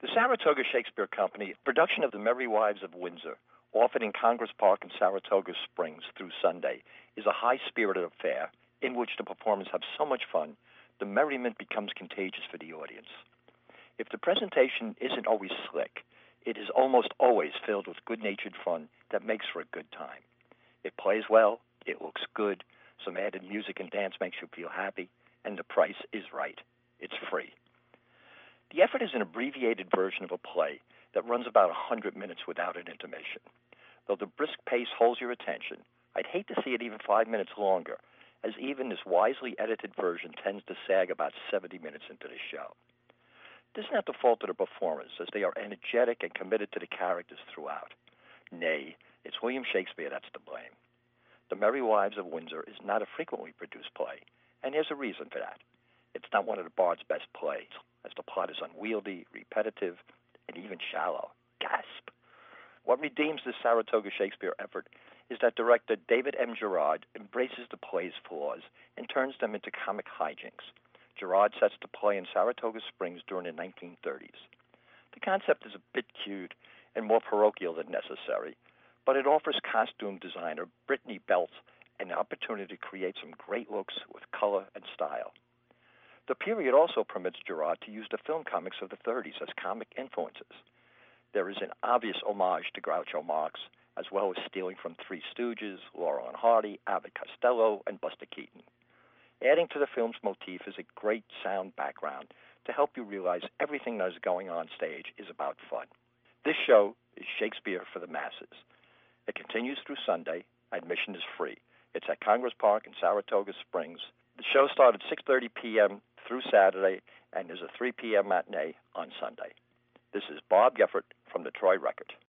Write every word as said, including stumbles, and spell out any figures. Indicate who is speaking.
Speaker 1: The Saratoga Shakespeare Company production of The Merry Wives of Windsor, offered in Congress Park in Saratoga Springs through Sunday, is a high-spirited affair in which the performers have so much fun, the merriment becomes contagious for the audience. If the presentation isn't always slick, it is almost always filled with good-natured fun that makes for a good time. It plays well, it looks good, some added music and dance makes you feel happy, and the price is right. It's free. The effort is an abbreviated version of a play that runs about one hundred minutes without an intermission. Though the brisk pace holds your attention, I'd hate to see it even five minutes longer, as even this wisely edited version tends to sag about seventy minutes into the show. This is not the fault of the performers, as they are energetic and committed to the characters throughout. Nay, it's William Shakespeare that's to blame. The Merry Wives of Windsor is not a frequently produced play, and there's a reason for that. It's not one of the Bard's best plays, as the plot is unwieldy, repetitive, and even shallow. Gasp! What redeems this Saratoga Shakespeare effort is that director David M. Gerard embraces the play's flaws and turns them into comic hijinks. Gerard sets the play in Saratoga Springs during the nineteen thirties. The concept is a bit cute and more parochial than necessary, but it offers costume designer Brittany Belts an opportunity to create some great looks with color and style. The period also permits Gerard to use the film comics of the thirties as comic influences. There is an obvious homage to Groucho Marx, as well as stealing from Three Stooges, Laurel and Hardy, Abbott Costello, and Buster Keaton. Adding to the film's motif is a great sound background to help you realize everything that is going on stage is about fun. This show is Shakespeare for the masses. It continues through Sunday. Admission is free. It's at Congress Park in Saratoga Springs. The show started at six thirty p.m. through Saturday, and there's a three p.m. matinee on Sunday. This is Bob Geffert from the Troy Record.